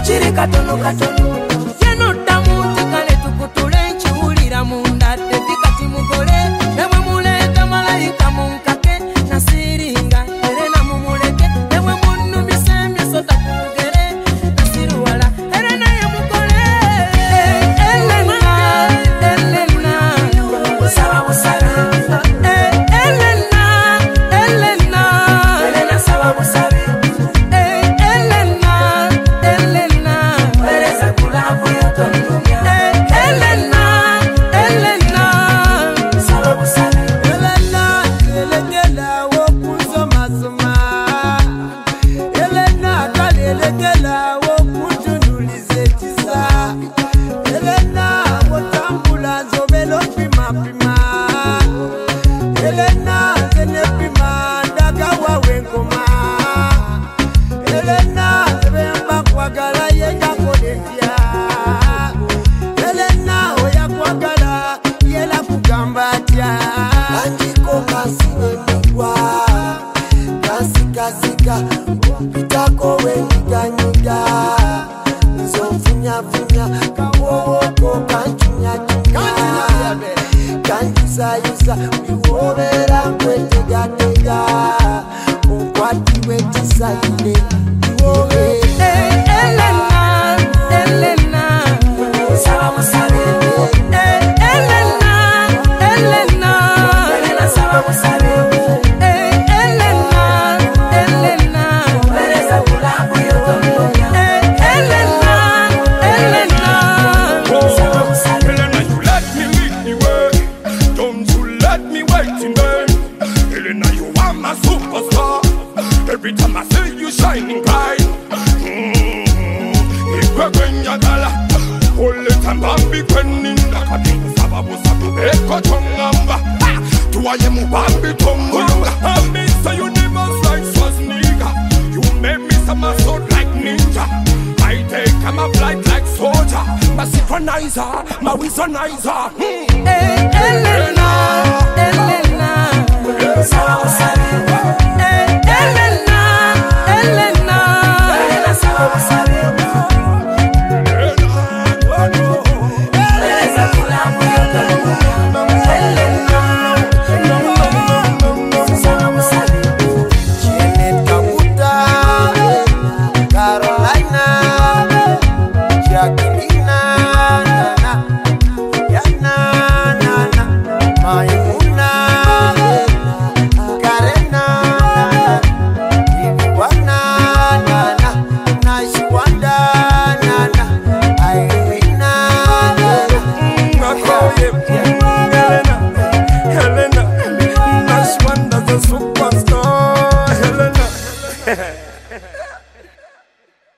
kachiri katono katono yeno tamu tekale tukutule nchiulira munda tevikati mugole ewe muleka malaika munkake nasiringa erena mumuleke ewe munu misemye sota kugere nasiruwala erena ye mugole elena saba musabe elena elena saba musabe Kasika pitako wenyiga nyiga nzomfunya funya kawoko kanchunya chunya kanchusa yusa biwobera kwetega tega ukwati wetisa ine biwobe elena elena saba musabe elena elena saba musabe every time I see you shining bright. When you gala, all the time Bambi Quenin, Nakati, Sababu Sabu, Eko Chongamba, to I am Bambi Tonga. I miss you never like Swasnika. You make me some sword like ninja. I take my flight like soldier. My synchronizer, my wizardizer. Elena, Elena, Sawa Helena, Nash Wonder's a superstar. Helena.